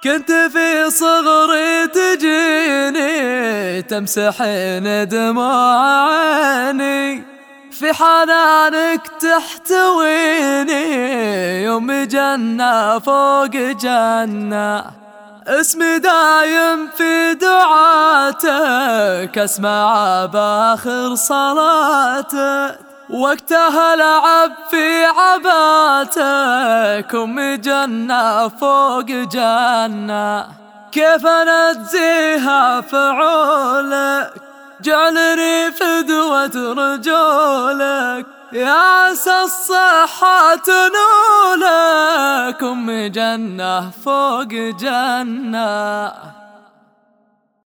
كنت في صغري تجيني تمسحين دموع عيني، في حنانك تحتويني يوم جنة فوق جنة. اسمي دايم في دعاتك اسمع باخر صلاتك، وقتها لعب في عباتك أمي جنة فوق جنة. كيف نجزيها فعولك جعلني فدوة رجولك، يا عسى الصحة تنولك أمي جنة فوق جنة.